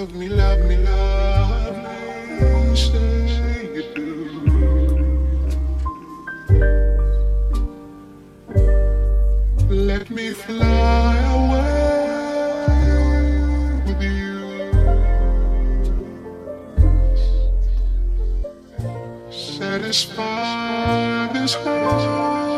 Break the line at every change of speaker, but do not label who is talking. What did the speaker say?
love me, love me, say you do. Let me fly away with you. Satisfy this heart.